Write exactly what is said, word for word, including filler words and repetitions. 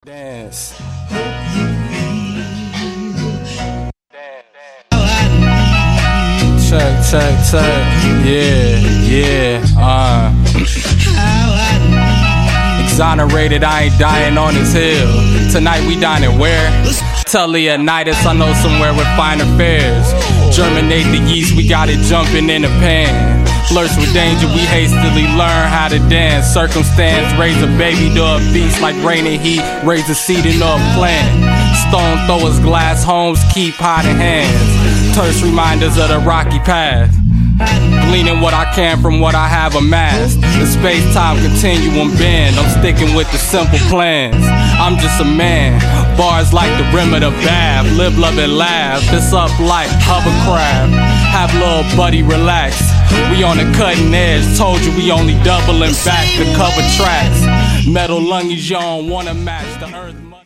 Dance. Check, check, check. Yeah, yeah, uh. Exonerated, I ain't dying on this hill. Tonight we dining where? Tell Leonidas I know somewhere with finer fares. Germinate the yeast, we got it jumping in the pan. Flirts with danger, we hastily learn how to dance. Circumstance, raise a baby to a beast like rain and heat. Raise a seed into a plant. Stone throwers, glass homes, keep hot in hands. Terse reminders of the rocky path. Gleaning what I can from what I have amassed. The space-time continuum bend. I'm sticking with the simple plans. I'm just a man. Bars like the rim of the bath. Live, love, and laugh. This up like hovercraft. Have little buddy relax. We on the cutting edge. Told you we only doubling back to cover tracks. Metal lungies, you don't wanna match the earth.